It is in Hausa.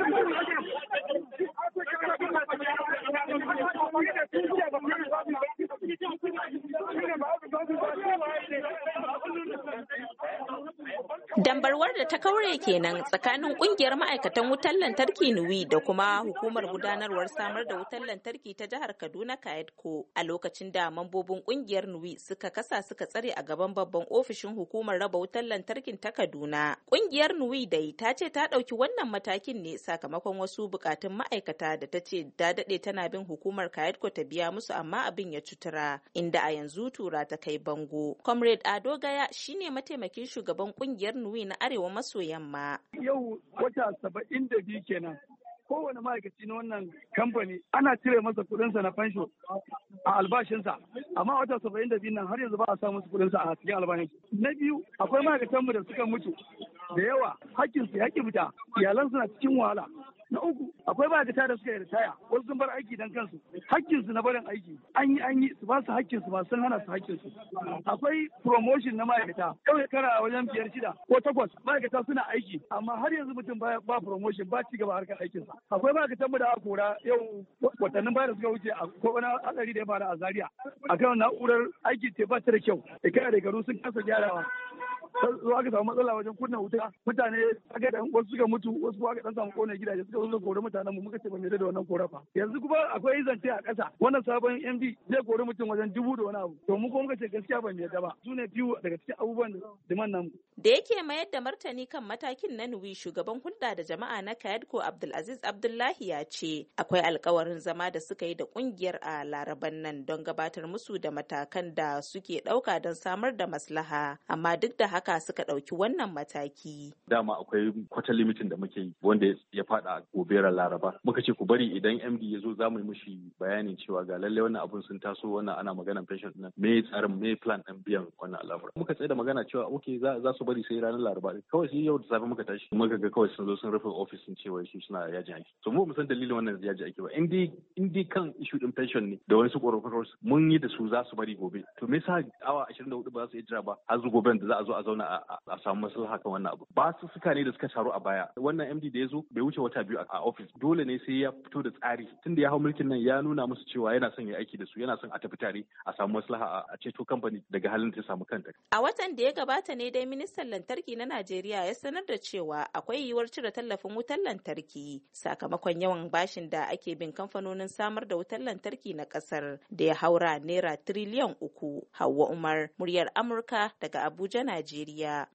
Dambarwar da ta kaure kenan tsakanin kungiyar ma'aikatan wutar lantarki Nuwi da kuma hukumar gudanarwar samar da wutar lantarki ta jihar Kaduna Kaedko a lokacin da mambobin kungiyar Nuwi suka tsare a gaban babban ofishin hukumar raba wutar lantarkin ta Kaduna. Kungiyar Nuwi dai ta ce ta ɗauki wannan matakin ne sakamakon wasu bukatun ma'aikata da ta ce da daɗe tana bin hukumar Kaedko ta biya musu amma abin ya cutura inda a yanzu tura ta kai bango. Comrade Ado Gaya shine mataimakin shugaban kungiyar Nuwi na Arewa maso yamma. Yau wata 72 kenan. Kowane ma'aikaci na wannan kamfani ana cire masa kudinsa na fansho a albashinsa, amma wata 72 nan har yanzu ba a samu kudinsa a cikin albashin. Na biyu, akwai ma'aikatanmu da suka mutu da yawa, hakkinsu ya ki fita, iyalansu na cikin wahala. Na uku, akwai ma'aikata da suka yi ritaya, wasu sun bar aiki dan kansu, hakkinsu na barin aiki, an yi su ba su hakkinsu ba sun hana su hakkinsu. Akwai promotion na ma'aikata, yau shekara wajen 5-6 ko 8 ma'aikata suna aiki, amma har yanzu mutum ba promotion ba ci gaba harkar aikinsa. Akwai ma'aikatan mu da aka kora yau watannin baya da suka wuce a ko wani hatsari da ya faru a Zaria akan na'urar aiki ce ba ta da kyau, da kai da garu sun kasa gyarawa. Zo aka samu matsala wajen kunna wuta, mutane aka da wasu suka mutu, wasu aka dan samu kone gidaje suka zo kore mutanen mu, muka ce ba mu da wannan korafa. Yanzu kuma akwai zance a ƙasa, wannan sabon MD zai kore mutum wajen 1000 da wani abu, to mu kuma muka ce gaskiya ba mu yarda ba. Su ne biyu daga cikin abubuwan da diman nan. Da yake mayar da martani kan matakin na Nuwi, shugaban hulɗa da jama'a na Kaedko Abdulaziz Abdullahi ya ce akwai alkawarin zama da suka yi da kungiyar a Laraban nan don gabatar musu da matakan da suke ɗauka don samar da maslaha, amma duk da haka suka ɗauki wannan mataki. Dama akwai kwata limitin da muke yi wanda ya faɗa goberar Laraba. Muka ce ku bari idan MD ya zo za mu yi mishi bayanin cewa ga lallai wannan abun sun taso, wannan ana maganan pension ɗin, me tsarin me plan ɗin biyan wannan al'amura. Muka tsaye da magana cewa okay za su bari sai ranar Laraba. Kawai sai yau da safe muka tashi muka ga kawai sun zo sun rufe ofis sun cewa su suna yajin aiki. So mu san dalilin wannan yajin aiki ba. In dai kan issue ɗin pension ne da wani su ƙorafin mun yi da su za su bari gobe. To me yasa awa 24 ba za su yi jira ba har zu gobe da za a zo a zauna a samu maslaha kan wannan abu. Ba su suka ne da suka taru a baya. Wannan MD da ya zo bai wuce wata 2 a ofis. Dole ne sai ya fito da tsari. Tunda ya hau mulkin nan ya nuna musu cewa yana son ya aiki da su, yana son a tafi tare a samu maslaha a ceto kamfani daga halin da ya samu kanta. A watan da ya gabata ne dai ministan lantarki na Najeriya ya sanar da cewa akwai yiwuwar cire tallafin wutar lantarki sakamakon yawan bashin da ake bin kamfanonin samar da wutar lantarki na kasar da ya haura naira tiriliyan 3. Hauwa Umar, muryar Amurka daga Abuja, Najeriya.